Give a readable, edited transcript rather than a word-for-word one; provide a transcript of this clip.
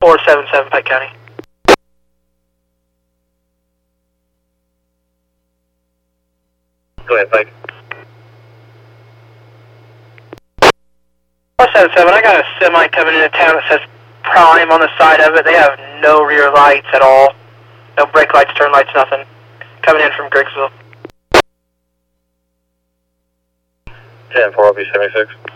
477 Pike County. Go ahead, Pike. 477, I got a semi coming into town that says Prime on the side of it. They have no rear lights at all. No brake lights, turn lights, nothing. Coming in from Griggsville. 10-4, I'll be 76.